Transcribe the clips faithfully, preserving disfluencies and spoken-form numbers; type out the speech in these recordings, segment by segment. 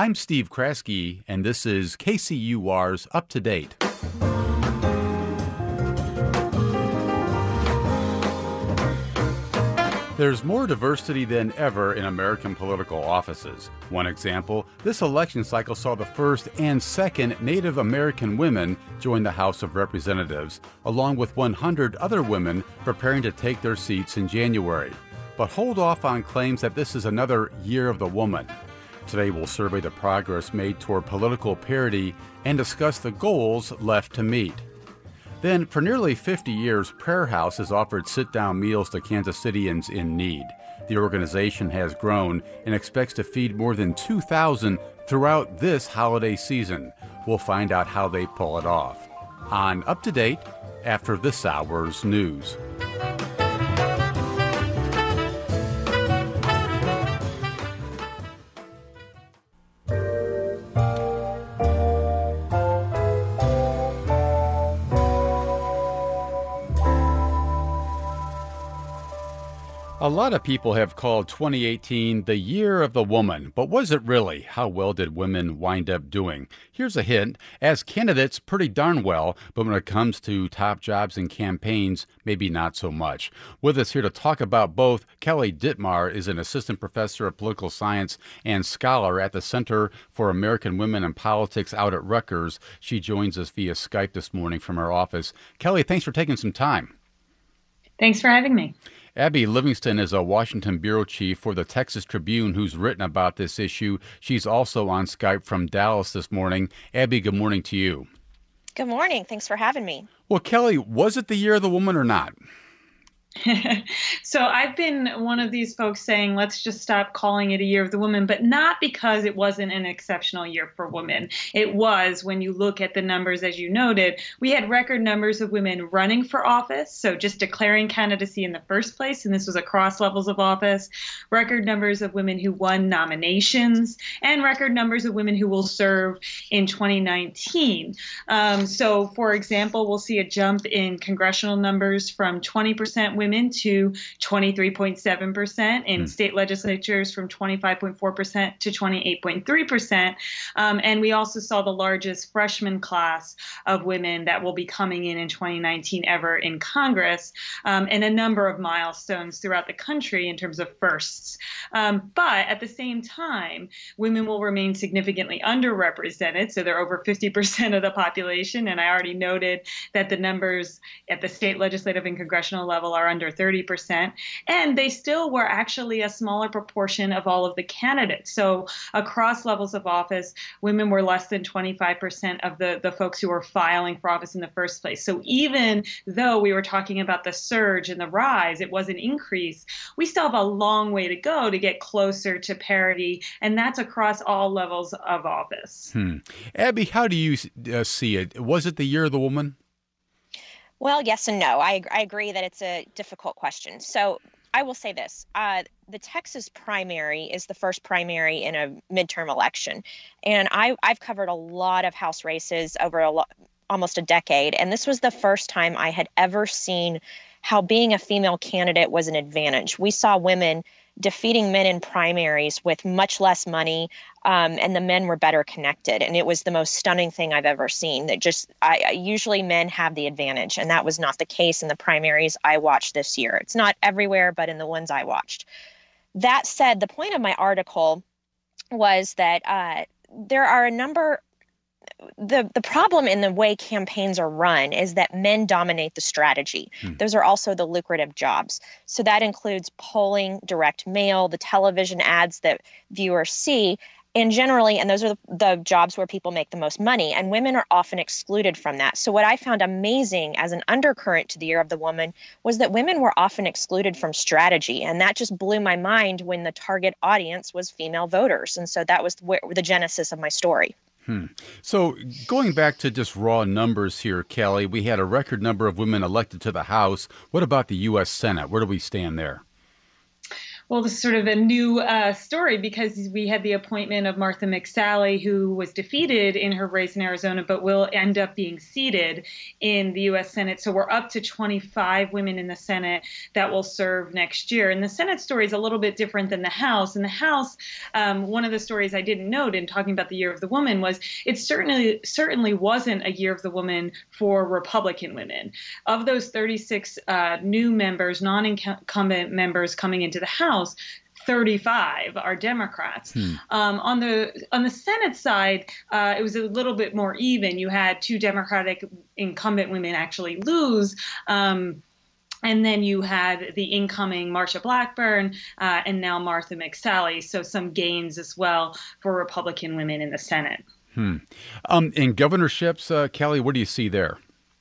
I'm Steve Kraske, and this is K C U R's Up to Date. There's more diversity than ever in American political offices. One example, this election cycle saw the first and second Native American women join the House of Representatives, along with one hundred other women preparing to take their seats in January. But hold off on claims that this is another year of the woman. Today we'll survey the progress made toward political parity and discuss the goals left to meet. Then, for nearly fifty years, Prayer House has offered sit-down meals to Kansas Cityans in need. The organization has grown and expects to feed more than two thousand throughout this holiday season. We'll find out how they pull it off. On Up to Date, after this hour's news. A lot of people have called twenty eighteen the year of the woman, but was it really? How well did women wind up doing? Here's a hint. As candidates, pretty darn well, but when it comes to top jobs and campaigns, maybe not so much. With us here to talk about both, Kelly Dittmar is an assistant professor of political science and scholar at the Center for American Women in Politics out at Rutgers. She joins us via Skype this morning from her office. Kelly, thanks for taking some time. Thanks for having me. Abby Livingston is a Washington bureau chief for the Texas Tribune who's written about this issue. She's also on Skype from Dallas this morning. Abby, good morning to you. Good morning. Thanks for having me. Well, Kelly, was it the year of the woman or not? So I've been one of these folks saying, let's just stop calling it a year of the woman, but not because it wasn't an exceptional year for women. It was, when you look at the numbers, as you noted, we had record numbers of women running for office, so just declaring candidacy in the first place, and this was across levels of office, record numbers of women who won nominations, and record numbers of women who will serve in twenty nineteen. Um, so, for example, we'll see a jump in congressional numbers from twenty percent women to twenty-three point seven percent, in mm. state legislatures from twenty-five point four percent to twenty-eight point three percent. Um, and we also saw the largest freshman class of women that will be coming in in twenty nineteen ever in Congress, um, and a number of milestones throughout the country in terms of firsts. Um, but at the same time, women will remain significantly underrepresented. So they're over fifty percent of the population. And I already noted that the numbers at the state legislative and congressional level are under thirty percent, and they still were actually a smaller proportion of all of the candidates. So across levels of office, women were less than twenty-five percent of the, the folks who were filing for office in the first place. So even though we were talking about the surge and the rise, it was an increase, we still have a long way to go to get closer to parity, and that's across all levels of office. Hmm. Abby, how do you uh, see it? Was it the year of the woman? Well, yes and no. I, I agree that it's a difficult question. So I will say this. Uh, the Texas primary is the first primary in a midterm election. And I, I've covered a lot of House races over a lo- almost a decade. And this was the first time I had ever seen how being a female candidate was an advantage. We saw women defeating men in primaries with much less money, um, and the men were better connected. And it was the most stunning thing I've ever seen. That just I, I usually men have the advantage, and that was not the case in the primaries I watched this year. It's not everywhere, but in the ones I watched. That said, the point of my article was that uh, there are a number. The the problem in the way campaigns are run is that men dominate the strategy. Hmm. Those are also the lucrative jobs. So that includes polling, direct mail, the television ads that viewers see, and generally, and those are the, the jobs where people make the most money, and women are often excluded from that. So what I found amazing as an undercurrent to the year of the woman was that women were often excluded from strategy, and that just blew my mind when the target audience was female voters. And so that was where, the genesis of my story. Hmm. So going back to just raw numbers here, Kelly, we had a record number of women elected to the House. What about the U S Senate? Where do we stand there? Well, this is sort of a new uh, story because we had the appointment of Martha McSally, who was defeated in her race in Arizona, but will end up being seated in the U S Senate. So we're up to twenty-five women in the Senate that will serve next year. And the Senate story is a little bit different than the House. In the House, um, one of the stories I didn't note in talking about the Year of the Woman was it certainly certainly wasn't a Year of the Woman for Republican women. Of those thirty-six uh, new members, non-incumbent members coming into the House, thirty-five are Democrats. Hmm. Um, on the on the Senate side, uh, it was a little bit more even. You had two Democratic incumbent women actually lose. Um, And then you had the incoming Marsha Blackburn uh, and now Martha McSally. So some gains as well for Republican women in the Senate. Hmm. Um, in governorships, uh, Kelly, what do you see there?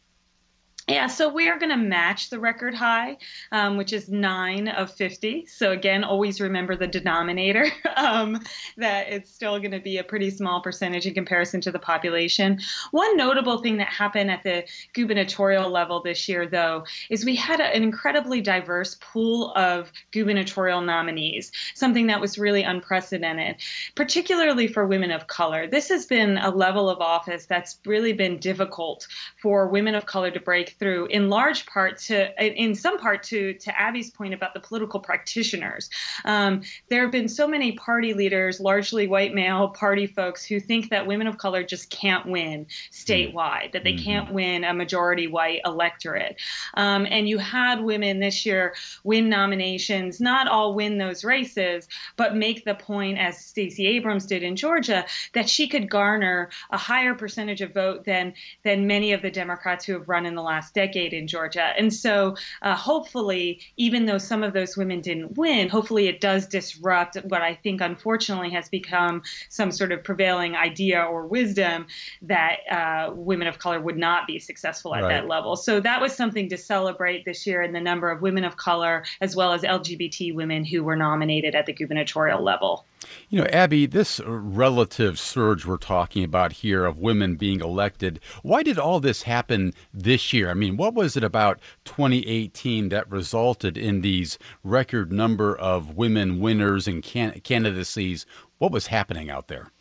Yeah, so we are going to match the record high, um, which is nine of fifty. So again, always remember the denominator, um, that it's still going to be a pretty small percentage in comparison to the population. One notable thing that happened at the gubernatorial level this year, though, is we had a, an incredibly diverse pool of gubernatorial nominees, something that was really unprecedented, particularly for women of color. This has been a level of office that's really been difficult for women of color to break through, in large part to, in some part to, to Abby's point about the political practitioners. Um, there have been so many party leaders, largely white male party folks, who think that women of color just can't win statewide, that they mm-hmm. can't win a majority white electorate. Um, and you had women this year win nominations, not all win those races, but make the point, as Stacey Abrams did in Georgia, that she could garner a higher percentage of vote than, than many of the Democrats who have run in the last decade in Georgia. And so uh, hopefully, even though some of those women didn't win, hopefully it does disrupt what I think unfortunately has become some sort of prevailing idea or wisdom that uh, women of color would not be successful at right. that level. So that was something to celebrate this year in the number of women of color as well as L G B T women who were nominated at the gubernatorial level. You know, Abby, this relative surge we're talking about here of women being elected, why did all this happen this year? I mean, what was it about twenty eighteen that resulted in these record number of women winners and can- candidacies? What was happening out there?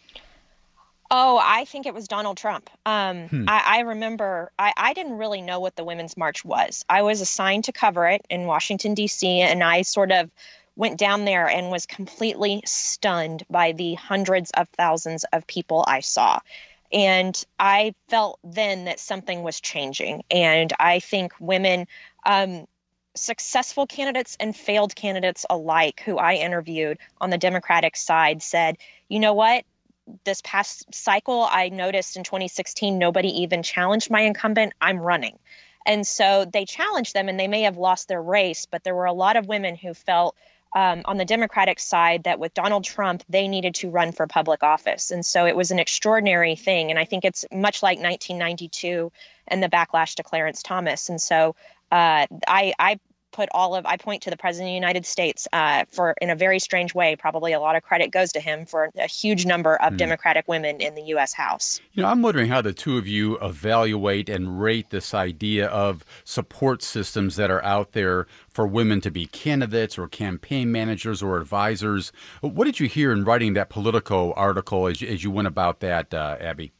Oh, I think it was Donald Trump. Um, hmm. I, I remember I, I didn't really know what the Women's March was. I was assigned to cover it in Washington, D C, and I sort of went down there and was completely stunned by the hundreds of thousands of people I saw. And I felt then that something was changing. And I think women, um, successful candidates and failed candidates alike who I interviewed on the Democratic side said, you know what? This past cycle, I noticed in twenty sixteen, nobody even challenged my incumbent. I'm running. And so they challenged them and they may have lost their race, but there were a lot of women who felt Um, on the Democratic side that with Donald Trump, they needed to run for public office. And so it was an extraordinary thing. And I think it's much like nineteen ninety-two and the backlash to Clarence Thomas. And so uh, I, I put all of, I point to the President of the United States uh, for, in a very strange way, probably a lot of credit goes to him for a huge number of mm. Democratic women in the U S House. You know, I'm wondering how the two of you evaluate and rate this idea of support systems that are out there for women to be candidates or campaign managers or advisors. What did you hear in writing that Politico article as you, as you went about that, uh, Abby?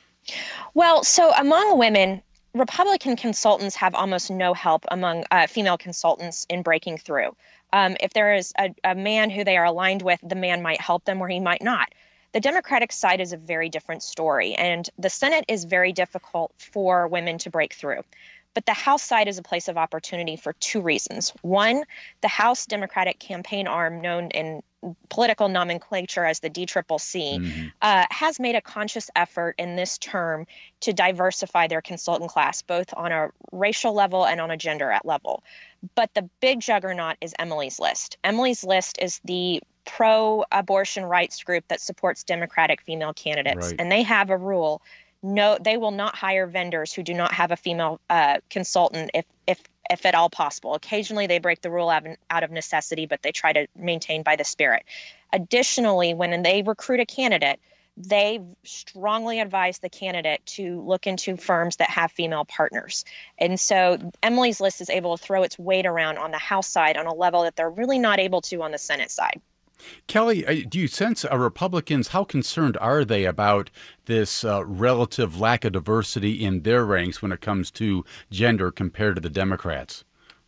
Well, so among women, Republican consultants have almost no help among uh, female consultants in breaking through. Um, if there is a, a man who they are aligned with, the man might help them or he might not. The Democratic side is a very different story, and the Senate is very difficult for women to break through. But the House side is a place of opportunity for two reasons. One, the House Democratic campaign arm, known in political nomenclature as the D C C C, mm-hmm. uh, has made a conscious effort in this term to diversify their consultant class, both on a racial level and on a gender level. But the big juggernaut is Emily's List. Emily's List is the pro-abortion rights group that supports Democratic female candidates. Right. And they have a rule. No, they will not hire vendors who do not have a female uh, consultant if, if, if at all possible. Occasionally, they break the rule out of, out of necessity, but they try to maintain by the spirit. Additionally, when they recruit a candidate, they strongly advise the candidate to look into firms that have female partners. And so Emily's List is able to throw its weight around on the House side on a level that they're really not able to on the Senate side. Kelly, do you sense uh, Republicans, how concerned are they about this uh, relative lack of diversity in their ranks when it comes to gender compared to the Democrats?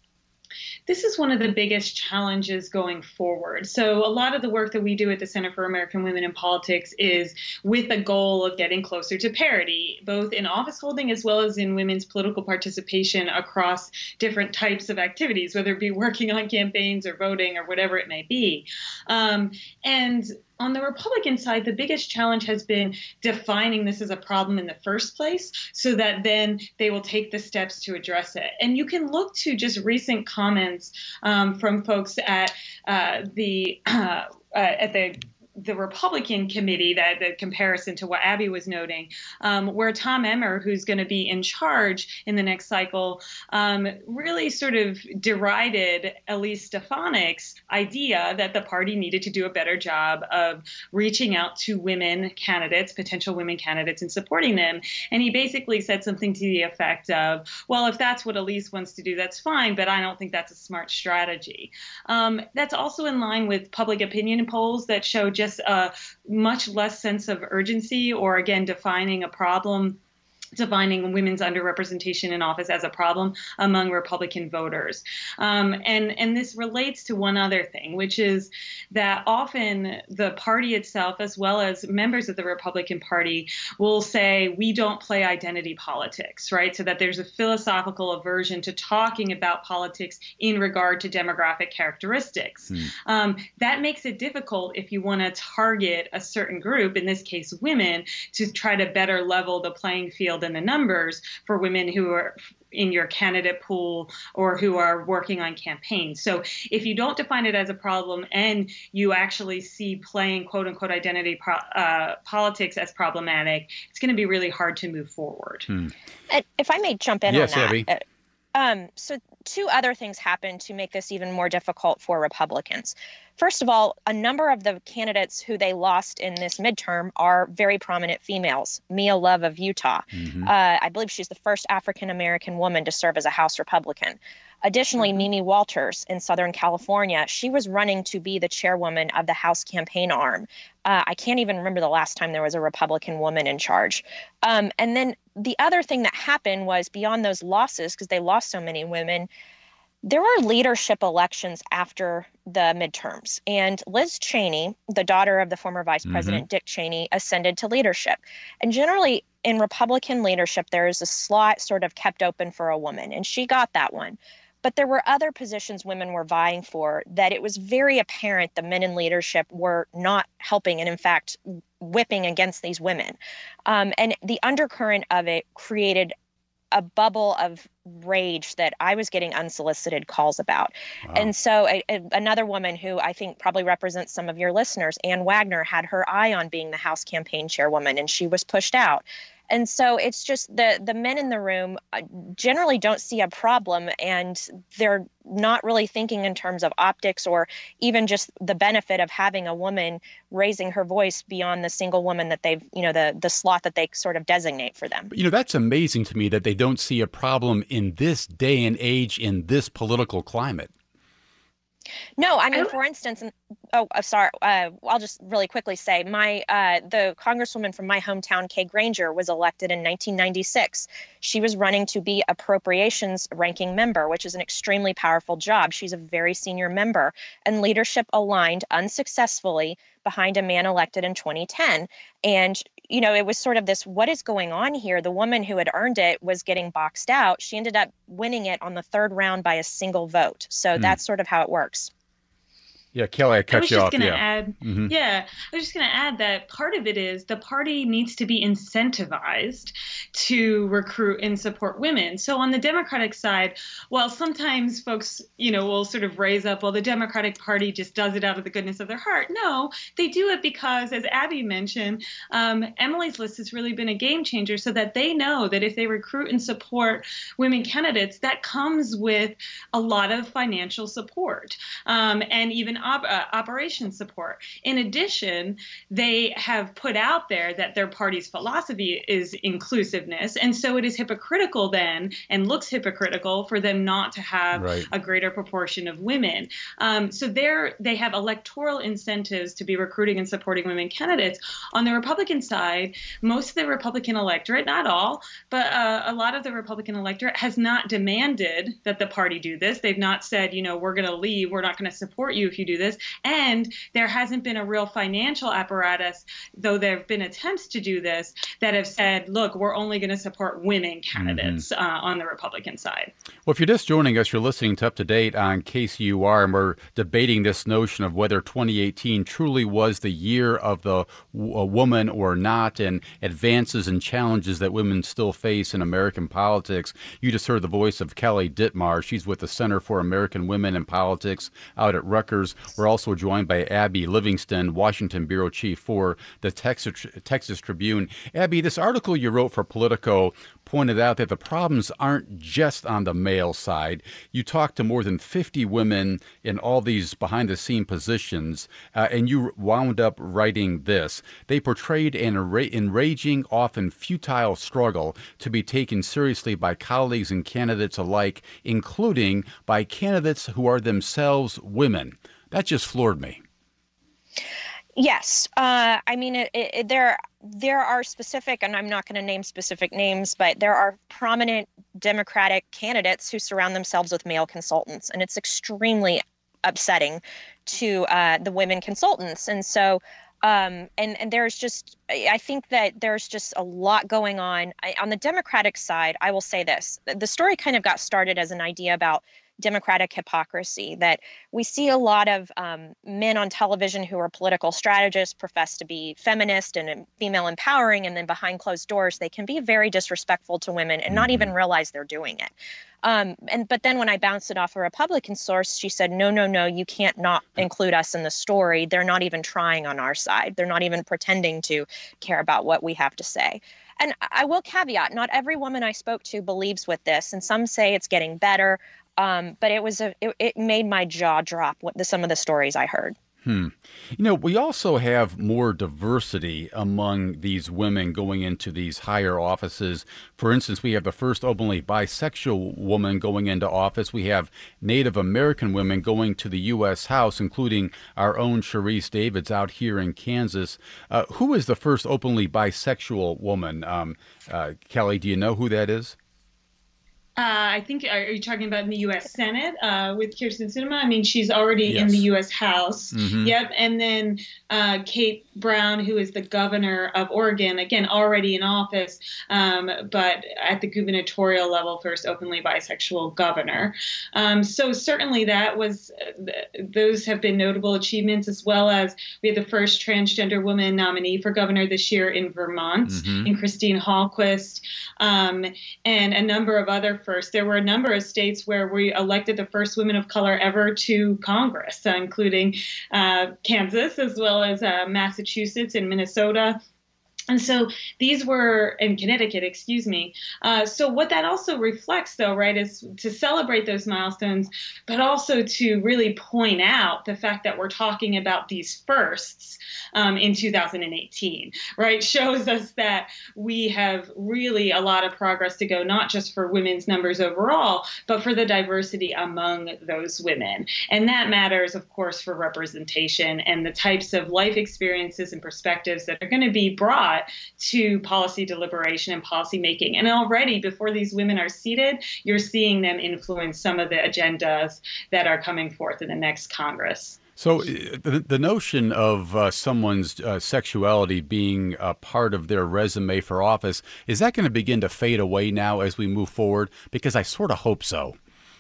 This is one of the biggest challenges going forward. So a lot of the work that we do at the Center for American Women in Politics is with the goal of getting closer to parity, both in office holding as well as in women's political participation across different types of activities, whether it be working on campaigns or voting or whatever it may be. Um, and on the Republican side, the biggest challenge has been defining this as a problem in the first place so that then they will take the steps to address it. And you can look to just recent comments um, from folks at uh, the uh, uh, at the the Republican committee, that the comparison to what Abby was noting, um, where Tom Emmer, who's going to be in charge in the next cycle, um, really sort of derided Elise Stefanik's idea that the party needed to do a better job of reaching out to women candidates, potential women candidates, and supporting them. And he basically said something to the effect of, well, if that's what Elise wants to do, that's fine, but I don't think that's a smart strategy. Um, that's also in line with public opinion polls that show just a much less sense of urgency, or again, defining a problem, defining women's underrepresentation in office as a problem among Republican voters. Um, and, and this relates to one other thing, which is that often the party itself, as well as members of the Republican Party, will say, we don't play identity politics, right? So that there's a philosophical aversion to talking about politics in regard to demographic characteristics. Hmm. Um, that makes it difficult if you want to target a certain group, in this case, women, to try to better level the playing field and the numbers for women who are in your candidate pool or who are working on campaigns. So if you don't define it as a problem and you actually see playing quote unquote identity pro- uh, politics as problematic, it's going to be really hard to move forward. Hmm. If I may jump in yes, on that. Abby. Um, so two other things happened to make this even more difficult for Republicans. First of all, a number of the candidates who they lost in this midterm are very prominent females. Mia Love of Utah. Mm-hmm. Uh, I believe she's the first African-American woman to serve as a House Republican. Additionally, mm-hmm. Mimi Walters in Southern California, she was running to be the chairwoman of the House campaign arm. Uh, I can't even remember the last time there was a Republican woman in charge. Um, and then the other thing that happened was, beyond those losses, because they lost so many women, there were leadership elections after the midterms, and Liz Cheney, the daughter of the former Vice President mm-hmm. Dick Cheney, ascended to leadership. And generally in Republican leadership, there is a slot sort of kept open for a woman, and she got that one. But there were other positions women were vying for that it was very apparent the men in leadership were not helping, and in fact, whipping against these women. Um, and the undercurrent of it created a bubble of rage that I was getting unsolicited calls about. Wow. And so a, a, another woman who I think probably represents some of your listeners, Ann Wagner, had her eye on being the House campaign chairwoman, and she was pushed out. And so it's just the the men in the room generally don't see a problem, and they're not really thinking in terms of optics or even just the benefit of having a woman raising her voice beyond the single woman that they've, you know, the the slot that they sort of designate for them. You know, that's amazing to me that they don't see a problem in this day and age, in this political climate. No, I mean, for instance, oh, sorry, uh, I'll just really quickly say my uh, the congresswoman from my hometown, Kay Granger, was elected in nineteen ninety-six. She was running to be appropriations ranking member, which is an extremely powerful job. She's a very senior member, and leadership aligned unsuccessfully behind a man elected in twenty ten. And, you know, it was sort of this, what is going on here? The woman who had earned it was getting boxed out. She ended up winning it on the third round by a single vote. So mm. that's sort of how it works. Yeah, Kelly, I cut I was you just off. Gonna yeah. add, mm-hmm. yeah, I was just going to add that part of it is the party needs to be incentivized to recruit and support women. So on the Democratic side, while sometimes folks, you know, will sort of raise up, well, the Democratic Party just does it out of the goodness of their heart. No, they do it because, as Abby mentioned, um, Emily's List has really been a game changer, so that they know that if they recruit and support women candidates, that comes with a lot of financial support um, and even op- uh, operations support. In addition, they have put out there that their party's philosophy is inclusiveness. And so it is hypocritical then, and looks hypocritical for them not to have right. a greater proportion of women. Um, so they're, they have electoral incentives to be recruiting and supporting women candidates. On the Republican side, most of the Republican electorate, not all, but uh, a lot of the Republican electorate has not demanded that the party do this. They've not said, you know, we're going to leave, we're not going to support you if you do this. And there hasn't been a real financial apparatus, though there have been attempts to do this, that have said, look, we're only going to support women candidates mm-hmm. uh, on the Republican side. Well, if you're just joining us, you're listening to Up to Date on K C U R, and we're debating this notion of whether twenty eighteen truly was the year of the w- woman or not, and advances and challenges that women still face in American politics. You just heard the voice of Kelly Dittmar. She's with the Center for American Women in Politics out at Rutgers. We're also joined by Abby Livingston, Washington bureau chief for the Texas, Texas Tribune. Abby, this article you wrote for Politico pointed out that the problems aren't just on the male side. You talked to more than fifty women in all these behind-the-scene positions, uh, and you wound up writing this. They portrayed an enra- enraging, often futile struggle to be taken seriously by colleagues and candidates alike, including by candidates who are themselves women. That just floored me. Yes. Uh, I mean, it, it, there there are specific, and I'm not going to name specific names, but there are prominent Democratic candidates who surround themselves with male consultants, and it's extremely upsetting to uh, the women consultants. And so, um, and, and there's just, I think that there's just a lot going on. I, on the Democratic side, I will say this. The story kind of got started as an idea about Democratic hypocrisy, that we see a lot of um, men on television who are political strategists, profess to be feminist and female empowering, and then behind closed doors, they can be very disrespectful to women and not even realize they're doing it. Um, and but then when I bounced it off a Republican source, she said, no, no, no, you can't not include us in the story. They're not even trying on our side. They're not even pretending to care about what we have to say. And I will caveat, not every woman I spoke to believes with this, and some say it's getting better. Um, but it was a it, it made my jaw drop. What the, some of the stories I heard. Hmm. You know, we also have more diversity among these women going into these higher offices. For instance, we have the first openly bisexual woman going into office. We have Native American women going to the U S House, including our own Sharice Davids out here in Kansas. Uh, who is the first openly bisexual woman? Um, uh, Kelly, do you know who that is? Uh, I think, are you talking about in the U S Senate uh, with Kyrsten Sinema? I mean, she's already yes. in the U S House. Mm-hmm. Yep. And then uh, Kate Brown, who is the governor of Oregon, again, already in office, um, but at the gubernatorial level, first openly bisexual governor. Um, so certainly that was, uh, those have been notable achievements, as well as we had the first transgender woman nominee for governor this year in Vermont, mm-hmm. in Christine Hallquist, um, and a number of other first. There were a number of states where we elected the first women of color ever to Congress, uh, including uh, Kansas, as well as uh, Massachusetts and Minnesota. And so these were in Connecticut, excuse me. Uh, so what that also reflects, though, right, is to celebrate those milestones, but also to really point out the fact that we're talking about these firsts um, in two thousand eighteen, right, shows us that we have really a lot of progress to go, not just for women's numbers overall, but for the diversity among those women. And that matters, of course, for representation and the types of life experiences and perspectives that are going to be brought to policy deliberation and policy making. And already before these women are seated, you're seeing them influence some of the agendas that are coming forth in the next Congress. So the, the notion of uh, someone's uh, sexuality being a part of their resume for office, is that going to begin to fade away now as we move forward? Because I sort of hope so.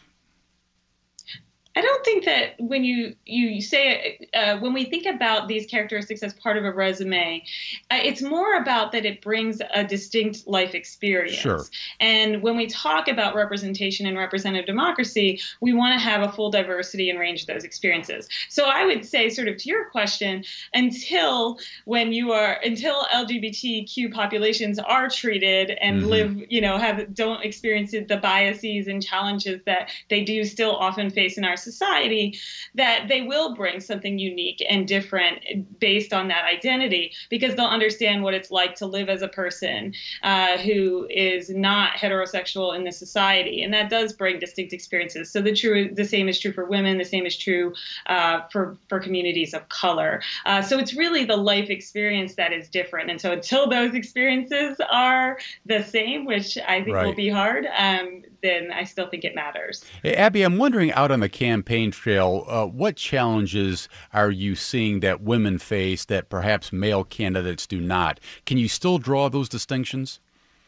I don't think that when you you say uh, when we think about these characteristics as part of a resume, uh, it's more about that it brings a distinct life experience. Sure. And when we talk about representation and representative democracy, we want to have a full diversity and range of those experiences. So I would say, sort of to your question, until when you are until L G B T Q populations are treated and mm-hmm. live, you know, have don't experience the biases and challenges that they do still often face in our society, society, that they will bring something unique and different based on that identity, because they'll understand what it's like to live as a person uh, who is not heterosexual in this society. And that does bring distinct experiences. So the true, the same is true for women. The same is true uh, for, for communities of color. Uh, so it's really the life experience that is different. And so until those experiences are the same, which I think Right. will be hard, um, then I still think it matters. Hey, Abby, I'm wondering, out on the campaign trail, uh, what challenges are you seeing that women face that perhaps male candidates do not? Can you still draw those distinctions?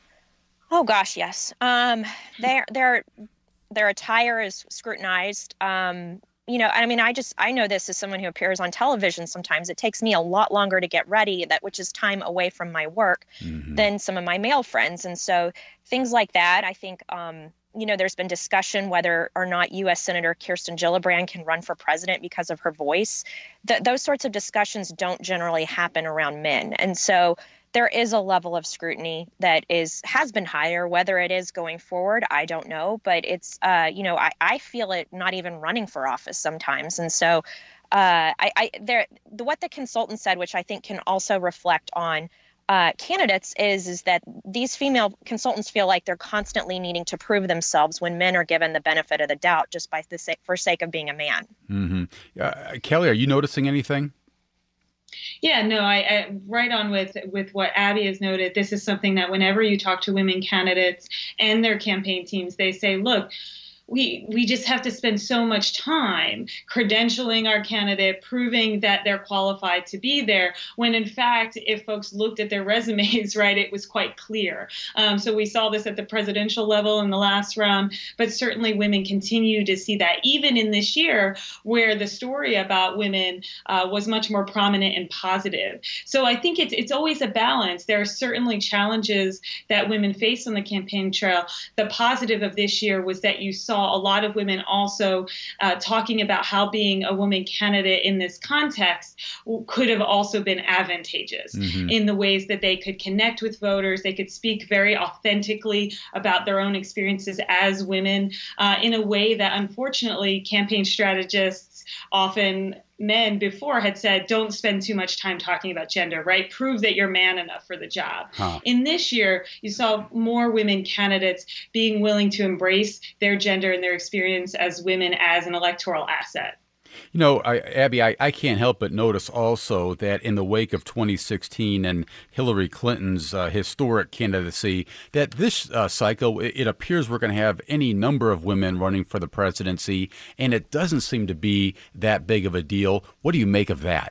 Oh gosh, yes. Um, their their their attire is scrutinized. Um, you know, I mean, I just I know this as someone who appears on television. Sometimes it takes me a lot longer to get ready, that which is time away from my work, Mm-hmm. than some of my male friends, and so things like that. I think. Um, you know, there's been discussion whether or not U S Senator Kirsten Gillibrand can run for president because of her voice. Th- those sorts of discussions don't generally happen around men, and so there is a level of scrutiny that is has been higher. Whether it is going forward, I don't know, but it's uh, you know, I, I feel it not even running for office sometimes, and so uh, I, I there the, what the consultant said, which I think can also reflect on uh, candidates, is is that these female consultants feel like they're constantly needing to prove themselves when men are given the benefit of the doubt just by the sake, for sake of being a man. Mm-hmm. Uh, Kelly, are you noticing anything? Yeah, no, I, I right on with with what Abby has noted. This is something that whenever you talk to women candidates and their campaign teams, they say, look, we we just have to spend so much time credentialing our candidate, proving that they're qualified to be there, when in fact, if folks looked at their resumes, right, it was quite clear. Um, so we saw this at the presidential level in the last round, but certainly women continue to see that even in this year, where the story about women uh, was much more prominent and positive. So I think it's it's always a balance. There are certainly challenges that women face on the campaign trail. The positive of this year was that you saw a lot of women also uh, talking about how being a woman candidate in this context could have also been advantageous mm-hmm. in the ways that they could connect with voters. They could speak very authentically about their own experiences as women uh, in a way that, unfortunately, campaign strategists, often men before, had said, don't spend too much time talking about gender, right? Prove that you're man enough for the job. Huh. In this year, you saw more women candidates being willing to embrace their gender and their experience as women as an electoral asset. You know, I, Abby, I, I can't help but notice also that in the wake of twenty sixteen and Hillary Clinton's uh, historic candidacy, that this uh, cycle, it, it appears we're going to have any number of women running for the presidency, and it doesn't seem to be that big of a deal. What do you make of that?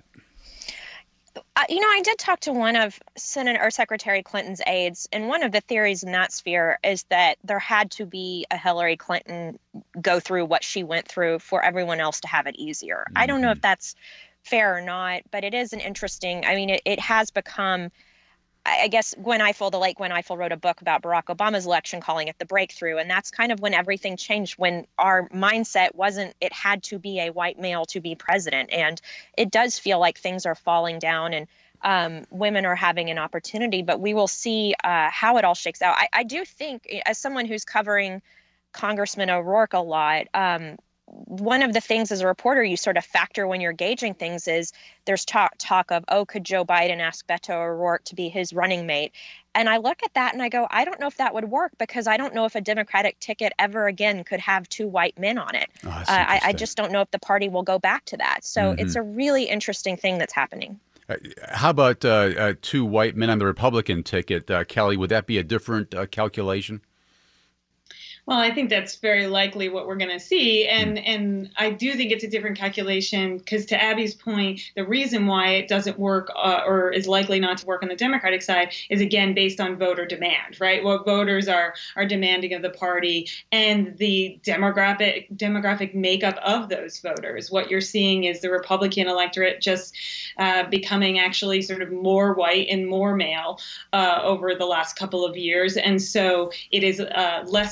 Uh, you know, I did talk to one of Senator or Secretary Clinton's aides, and one of the theories in that sphere is that there had to be a Hillary Clinton go through what she went through for everyone else to have it easier. Mm-hmm. I don't know if that's fair or not, but it is an interesting, I mean, it, it has become, I guess Gwen Ifill, the late Gwen Ifill, wrote a book about Barack Obama's election, calling it the breakthrough. And that's kind of when everything changed, when our mindset wasn't, it had to be a white male to be president. And it does feel like things are falling down and um, women are having an opportunity, but we will see uh, how it all shakes out. I, I do think, as someone who's covering Congressman O'Rourke a lot, um, one of the things as a reporter you sort of factor when you're gauging things is there's talk, talk of, oh, could Joe Biden ask Beto O'Rourke to be his running mate? And I look at that and I go, I don't know if that would work, because I don't know if a Democratic ticket ever again could have two white men on it. Oh, uh, I, I just don't know if the party will go back to that. So mm-hmm. it's a really interesting thing that's happening. Uh, how about uh, uh, two white men on the Republican ticket? Uh, Kelly, would that be a different uh, calculation? Well, I think that's very likely what we're going to see. And and I do think it's a different calculation because, to Abby's point, the reason why it doesn't work uh, or is likely not to work on the Democratic side is, again, based on voter demand, right? What voters are are demanding of the party and the demographic demographic makeup of those voters. What you're seeing is the Republican electorate just uh, becoming actually sort of more white and more male uh, over the last couple of years. And so it is uh, less of a risk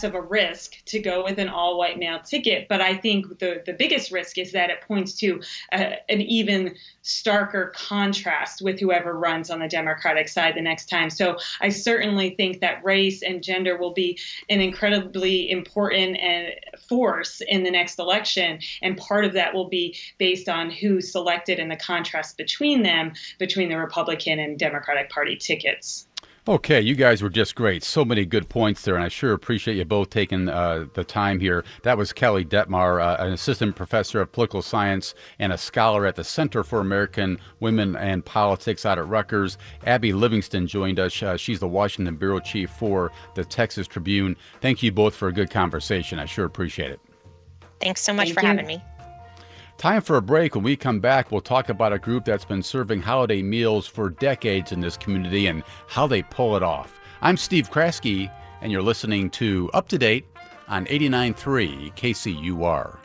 risk to go with an all-white male ticket, but I think the, the biggest risk is that it points to uh, an even starker contrast with whoever runs on the Democratic side the next time. So I certainly think that race and gender will be an incredibly important uh, force in the next election, and part of that will be based on who's selected and the contrast between them, between the Republican and Democratic Party tickets. Okay, you guys were just great. So many good points there, and I sure appreciate you both taking uh, the time here. That was Kelly Detmar, uh, an assistant professor of political science and a scholar at the Center for American Women and Politics out at Rutgers. Abby Livingston joined us. Uh, she's the Washington bureau chief for the Texas Tribune. Thank you both for a good conversation. I sure appreciate it. Thanks so much Thank for you. having me. Time for a break. When we come back, we'll talk about a group that's been serving holiday meals for decades in this community and how they pull it off. I'm Steve Kraske, and you're listening to Up to Date on eighty-nine point three K C U R.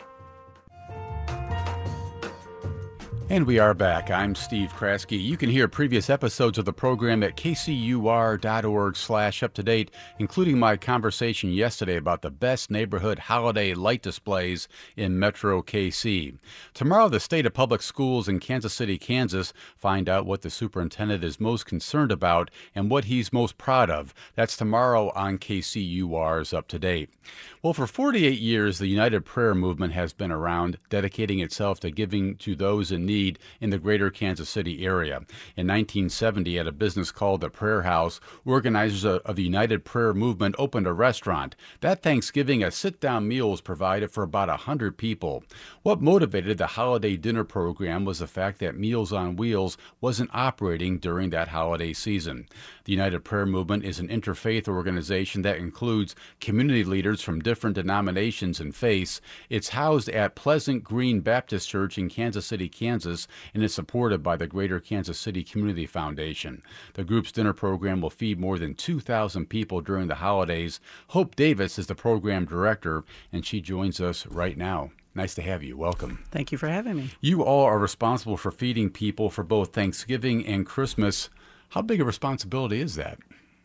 And we are back. I'm Steve Kraske. You can hear previous episodes of the program at kcur.org slash up to date, including my conversation yesterday about the best neighborhood holiday light displays in Metro K C. Tomorrow, the State of Public Schools in Kansas City, Kansas, find out what the superintendent is most concerned about and what he's most proud of. That's tomorrow on K C U R's Up to Date. Well, for forty-eight years, the United Prayer Movement has been around, dedicating itself to giving to those in need in the greater Kansas City area. In nineteen seventy, at a business called the Prayer House, organizers of the United Prayer Movement opened a restaurant. That Thanksgiving, a sit-down meal was provided for about one hundred people. What motivated the holiday dinner program was the fact that Meals on Wheels wasn't operating during that holiday season. The United Prayer Movement is an interfaith organization that includes community leaders from different denominations and faiths. It's housed at Pleasant Green Baptist Church in Kansas City, Kansas, and is supported by the Greater Kansas City Community Foundation. The group's dinner program will feed more than two thousand people during the holidays. Hope Davis is the program director, and she joins us right now. Nice to have you. Welcome. Thank you for having me. You all are responsible for feeding people for both Thanksgiving and Christmas. How big a responsibility is that?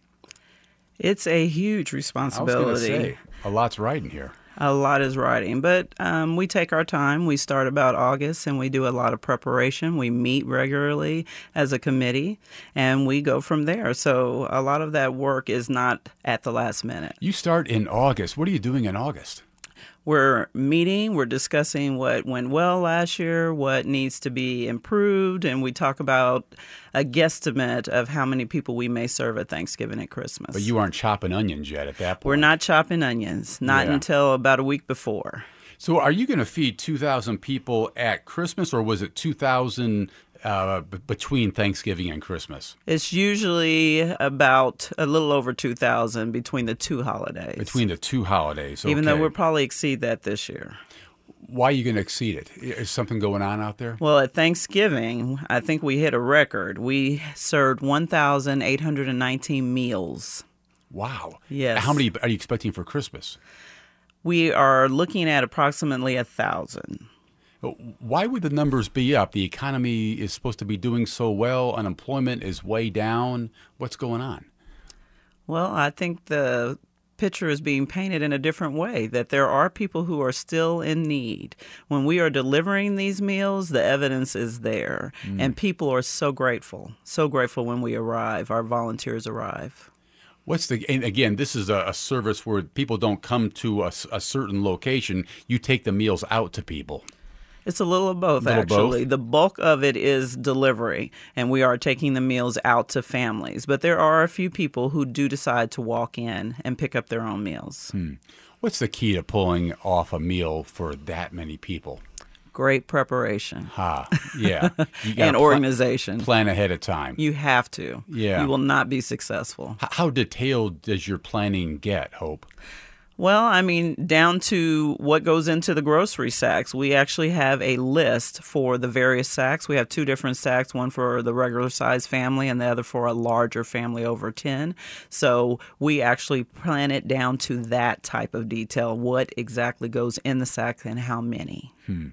It's a huge I responsibility. was going to say, a lot's riding here. A lot is riding, but um, we take our time. We start about August, and we do a lot of preparation. We meet regularly as a committee, and we go from there. So a lot of that work is not at the last minute. You start in August. What are you doing in August? We're meeting, we're discussing what went well last year, what needs to be improved, and we talk about a guesstimate of how many people we may serve at Thanksgiving and Christmas. But you aren't chopping onions yet at that point. We're not chopping onions, not Yeah. until about a week before. So are you going to feed two thousand people at Christmas, or was it two thousand uh, b- between Thanksgiving and Christmas? It's usually about a little over two thousand between the two holidays. Between the two holidays, Even though okay. we'll probably exceed that this year. Why are you going to exceed it? Is something going on out there? Well, at Thanksgiving, I think we hit a record. We served one thousand eight hundred nineteen meals. Wow. Yes. How many are you expecting for Christmas? We are looking at approximately a thousand. Why would the numbers be up? The economy is supposed to be doing so well. Unemployment is way down. What's going on? Well, I think the picture is being painted in a different way, that there are people who are still in need. When we are delivering these meals, the evidence is there. Mm. And people are so grateful, so grateful when we arrive, our volunteers arrive. What's the, and again, this is a, a service where people don't come to a, a certain location. You take the meals out to people. It's a little of both, little actually. Both? The bulk of it is delivery, and we are taking the meals out to families. But there are a few people who do decide to walk in and pick up their own meals. Hmm. What's the key to pulling off a meal for that many people? Great preparation. Ha, yeah. You gotta and organization. Pl- plan ahead of time. You have to. Yeah. You will not be successful. H- how detailed does your planning get, Hope? Well, I mean, down to what goes into the grocery sacks. We actually have a list for the various sacks. We have two different sacks, one for the regular size family and the other for a larger family over ten. So we actually plan it down to that type of detail, what exactly goes in the sack and how many. Hmm.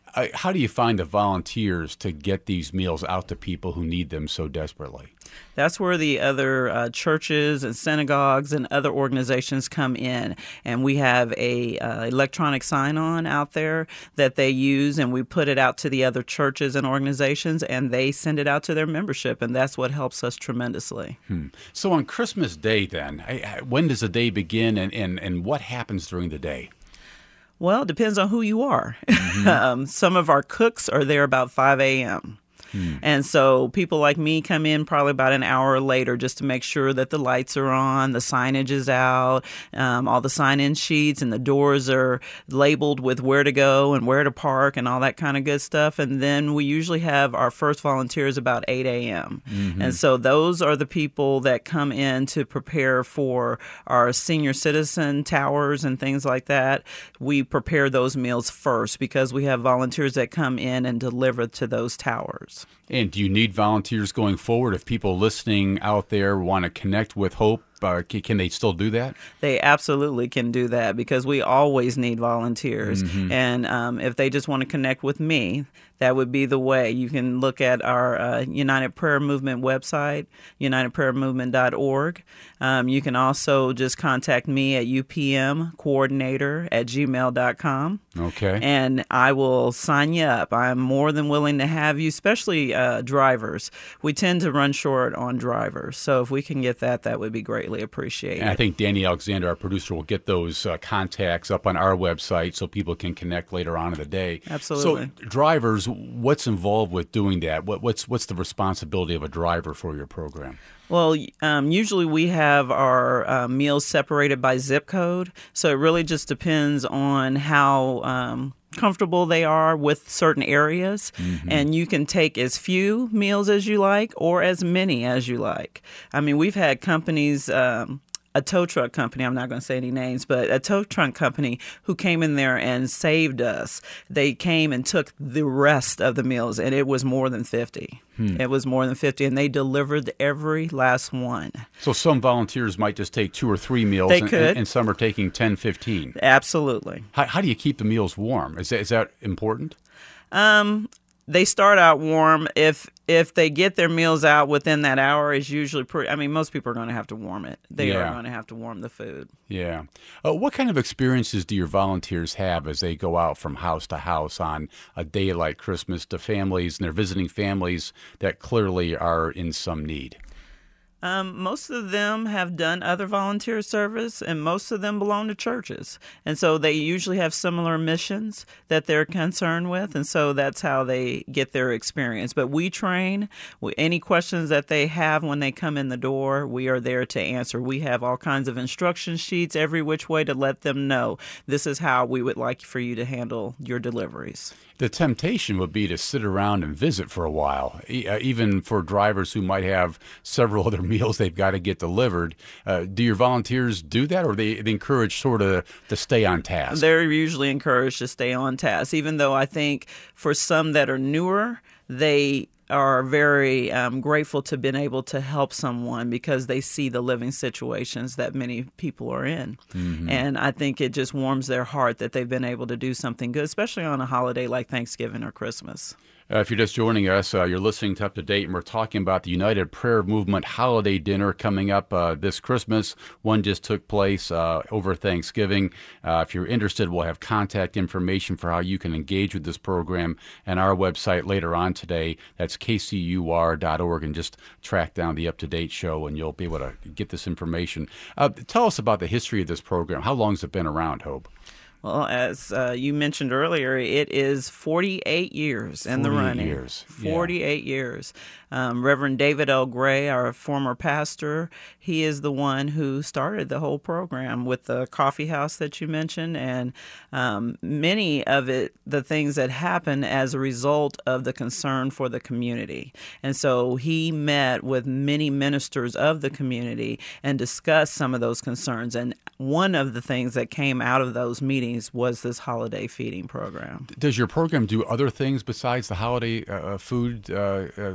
Uh, how do you find the volunteers to get these meals out to people who need them so desperately? That's where the other uh, churches and synagogues and other organizations come in, and we have a uh, electronic sign-on out there that they use, and we put it out to the other churches and organizations, and they send it out to their membership, and that's what helps us tremendously. Hmm. So on Christmas Day, then, when does the day begin, and, and, and what happens during the day? Well, it depends on who you are. Mm-hmm. um, some of our cooks are there about five a.m., Hmm. And so people like me come in probably about an hour later just to make sure that the lights are on, the signage is out, um, all the sign-in sheets and the doors are labeled with where to go and where to park and all that kind of good stuff. And then we usually have our first volunteers about eight a.m. Mm-hmm. And so those are the people that come in to prepare for our senior citizen towers and things like that. We prepare those meals first because we have volunteers that come in and deliver to those towers. And do you need volunteers going forward? If people listening out there want to connect with Hope, uh, can they still do that? They absolutely can do that because we always need volunteers. Mm-hmm. And um, if they just want to connect with me, that would be the way. You can look at our uh, United Prayer Movement website, united prayer movement dot org. Um, you can also just contact me at u p m coordinator at gmail dot com. Okay. And I will sign you up. I'm more than willing to have you, especially uh, drivers. We tend to run short on drivers. So if we can get that, that would be greatly appreciated. And I think Danny Alexander, our producer, will get those uh, contacts up on our website so people can connect later on in the day. Absolutely. So drivers, what's involved with doing that? What, what's what's the responsibility of a driver for your program? Well, um, usually we have our uh, meals separated by zip code, so it really just depends on how um, comfortable they are with certain areas, mm-hmm. and you can take as few meals as you like or as many as you like. I mean, we've had companies... Um, a tow truck company, I'm not going to say any names, but a tow truck company who came in there and saved us. They came and took the rest of the meals, and it was more than fifty. Hmm. It was more than fifty, and they delivered every last one. So some volunteers might just take two or three meals, they and, could. And, and some are taking ten, fifteen. Absolutely. How, how do you keep the meals warm? Is that, is that important? Um, they start out warm. If if they get their meals out within that hour, is usually pretty. I mean, most people are going to have to warm it. They yeah. are going to have to warm the food. Yeah. Uh, what kind of experiences do your volunteers have as they go out from house to house on a day like Christmas to families, and they're visiting families that clearly are in some need? Um, most of them have done other volunteer service, and most of them belong to churches. And so they usually have similar missions that they're concerned with, and so that's how they get their experience. But we train. Any questions that they have when they come in the door, we are there to answer. We have all kinds of instruction sheets every which way to let them know this is how we would like for you to handle your deliveries. The temptation would be to sit around and visit for a while, even for drivers who might have several other meals they've got to get delivered. Uh, do your volunteers do that, or are they, they encourage sort of to stay on task? They're usually encouraged to stay on task, even though I think for some that are newer, they are very um, grateful to been able to help someone because they see the living situations that many people are in. Mm-hmm. And I think it just warms their heart that they've been able to do something good, especially on a holiday like Thanksgiving or Christmas. Uh, if you're just joining us, uh, you're listening to Up to Date, and we're talking about the United Prayer Movement Holiday Dinner coming up uh, this Christmas. One just took place uh, over Thanksgiving. Uh, if you're interested, we'll have contact information for how you can engage with this program on our website later on today. That's k c u r dot org, and just track down the Up to Date show, and you'll be able to get this information. Uh, tell us about the history of this program. How long has it been around, Hope? Well, as uh, you mentioned earlier, it is forty-eight years in the running. Years. forty-eight Yeah. years. Um, Reverend David L. Gray, our former pastor, he is the one who started the whole program with the coffee house that you mentioned, and um, many of it, the things that happened as a result of the concern for the community. And so he met with many ministers of the community and discussed some of those concerns. And one of the things that came out of those meetings was this holiday feeding program. Does your program do other things besides the holiday uh, food uh, uh, delivery?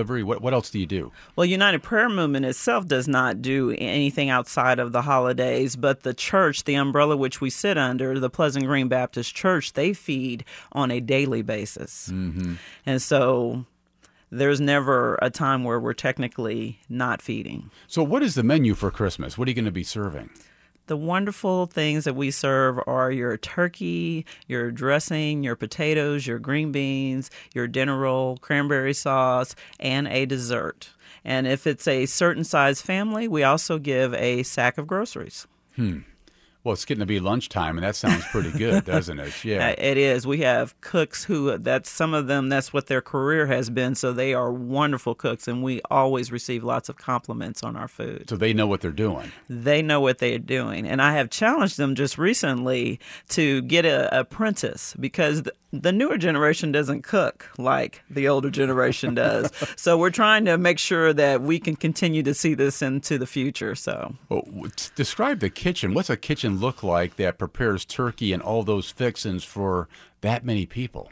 delivery? What what else do you do? Well, United Prayer Movement itself does not do anything outside of the holidays, but the church, the umbrella which we sit under, the Pleasant Green Baptist Church, they feed on a daily basis. Mm-hmm. And so there's never a time where we're technically not feeding. So what is the menu for Christmas? What are you going to be serving? The wonderful things that we serve are your turkey, your dressing, your potatoes, your green beans, your dinner roll, cranberry sauce, and a dessert. And if it's a certain size family, we also give a sack of groceries. Hmm. Well, it's getting to be lunchtime, and that sounds pretty good, doesn't it? Yeah, it is. We have cooks who, that's some of them, that's what their career has been, so they are wonderful cooks, and we always receive lots of compliments on our food. So they know what they're doing. They know what they're doing, and I have challenged them just recently to get an apprentice, because the, the newer generation doesn't cook like the older generation does. So we're trying to make sure that we can continue to see this into the future. So, well, describe the kitchen. What's a kitchen look like that prepares turkey and all those fixings for that many people?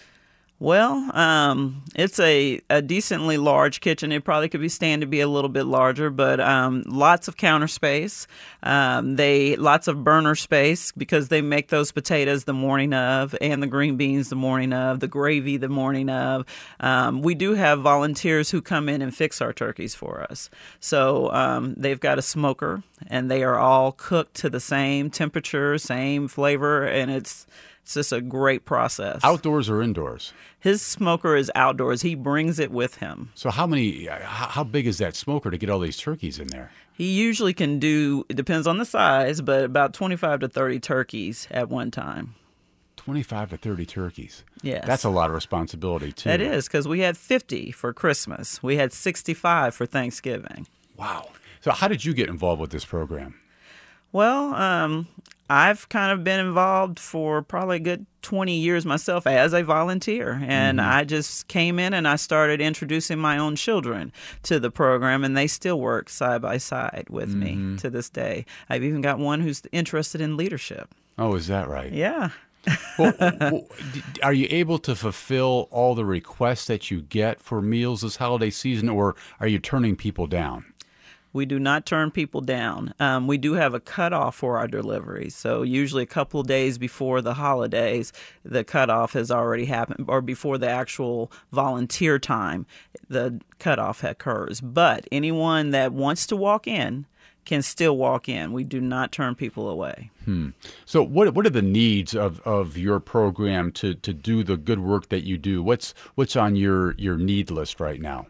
Well, um, it's a, a decently large kitchen. It probably could be stand to be a little bit larger, but um, lots of counter space. Um, they lots of burner space because they make those potatoes the morning of, and the green beans the morning of, the gravy the morning of. Um, we do have volunteers who come in and fix our turkeys for us. So um, they've got a smoker, and they are all cooked to the same temperature, same flavor, and it's It's just a great process. Outdoors or indoors? His smoker is outdoors. He brings it with him. So how many? How big is that smoker to get all these turkeys in there? He usually can do, it depends on the size, but about twenty-five to thirty turkeys at one time. twenty-five to thirty turkeys. Yes. That's a lot of responsibility, too. That is, because we had fifty for Christmas. We had sixty-five for Thanksgiving. Wow. So how did you get involved with this program? Well, um, I've kind of been involved for probably a good twenty years myself as a volunteer. And mm-hmm. I just came in and I started introducing my own children to the program, and they still work side by side with mm-hmm. me to this day. I've even got one who's interested in leadership. Oh, is that right? Yeah. well, well, are you able to fulfill all the requests that you get for meals this holiday season, or are you turning people down? We do not turn people down. Um, we do have a cutoff for our deliveries. So usually a couple of days before the holidays, the cutoff has already happened, or before the actual volunteer time, the cutoff occurs. But anyone that wants to walk in can still walk in. We do not turn people away. Hmm. So what what are the needs of, of your program to, to do the good work that you do? What's what's on your, your need list right now?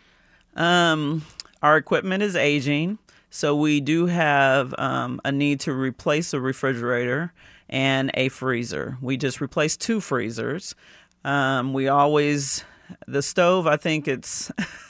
Um... Our equipment is aging, so we do have um, a need to replace a refrigerator and a freezer. We just replaced two freezers. Um, we always, the stove, I think it's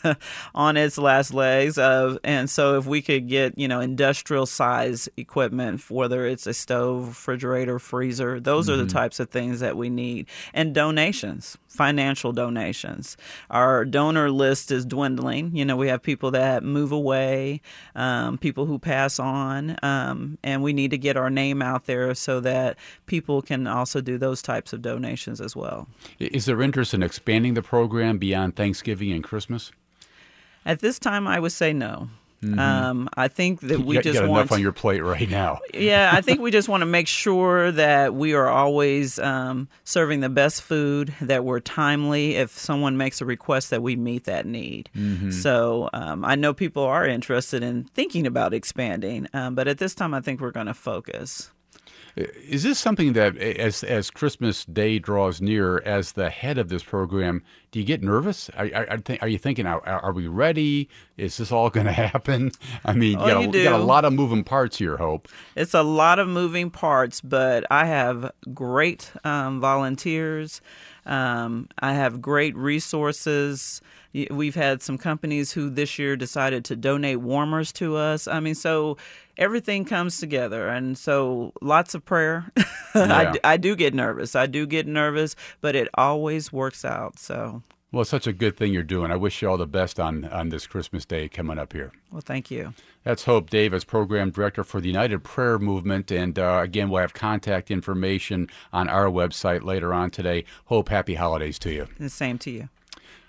on its last legs. Uh, and so if we could get, you know, industrial size equipment, whether it's a stove, refrigerator, freezer, those mm-hmm. are the types of things that we need. And donations. Financial donations. Our donor list is dwindling. You know, we have people that move away, um, people who pass on, um, and we need to get our name out there so that people can also do those types of donations as well. Is there interest in expanding the program beyond Thanksgiving and Christmas? At this time, I would say no. Mm-hmm. Um, I think that we you just got want enough on your plate right now. Yeah, I think we just want to make sure that we are always um, serving the best food, that we're timely. If someone makes a request, that we meet that need. Mm-hmm. So um, I know people are interested in thinking about expanding, um, but at this time, I think we're going to focus. Is this something that, as as Christmas Day draws near, as the head of this program, do you get nervous? Are, are, are you thinking, are, are we ready? Is this all going to happen? I mean, oh, you, got you, a, do. you got a lot of moving parts here, Hope. It's a lot of moving parts, but I have great um, volunteers. Um, I have great resources. We've had some companies who this year decided to donate warmers to us. I mean, so everything comes together. And so lots of prayer. Yeah. I, I do get nervous. I do get nervous, but it always works out. So. Well, it's such a good thing you're doing. I wish you all the best on, on this Christmas Day coming up here. Well, thank you. That's Hope Davis, Program Director for the United Prayer Movement. And uh, again, we'll have contact information on our website later on today. Hope, happy holidays to you. The same to you.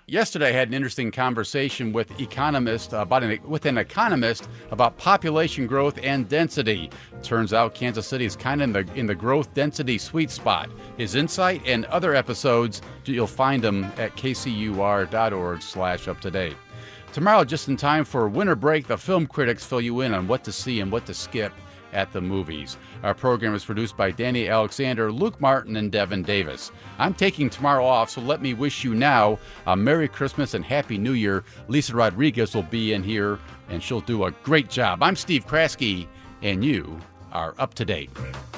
Yesterday, I had an interesting conversation with economist about an, with an economist about population growth and density. Turns out Kansas City is kind of in the in the growth density sweet spot. His insight and other episodes, you'll find them at k c u r dot org slash up to date. Tomorrow, just in time for winter break, the film critics fill you in on what to see and what to skip at the movies. Our program is produced by Danny Alexander, Luke Martin, and Devin Davis. I'm taking tomorrow off, so let me wish you now a Merry Christmas and Happy New Year. Lisa Rodriguez will be in here, and she'll do a great job. I'm Steve Kraske, and you are up to date.